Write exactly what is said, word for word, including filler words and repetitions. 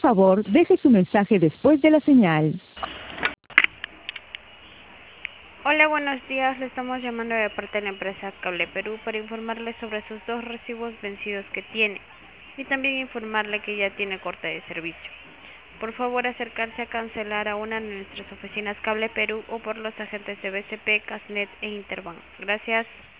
favor, deje su mensaje después de la señal. Hola, buenos días. Le estamos llamando de parte de la empresa Cable Perú para informarle sobre sus dos recibos vencidos que tiene y también informarle que ya tiene corte de servicio. Por favor, acercarse a cancelar a una de nuestras oficinas Cable Perú o por los agentes de B C P, Casnet e Interbank. Gracias.